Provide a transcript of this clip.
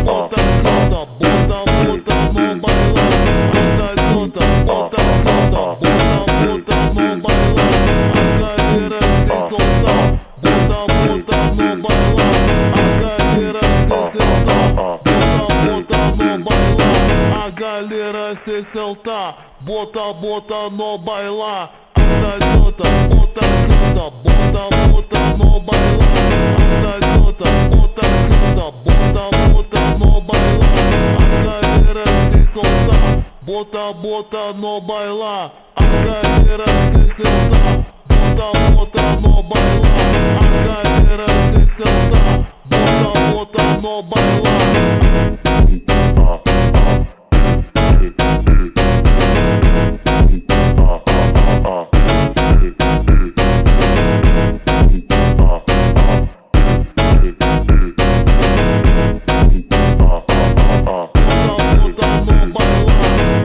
bota, bota, bota, bota no bailar. A garota, bota, bota, bota, bota no bailar. A galera se soltar, bota, bota no bailar. A galera se soltar, bota, bota no bailar. A galera se soltar, bota no bailar. A garota, bota, bota no bailar. A garota, bota, bota no bailar. A galera se soltar, bota no bailar. A galera se soltar, bota no bailar. A galera se soltar, bota no bailar.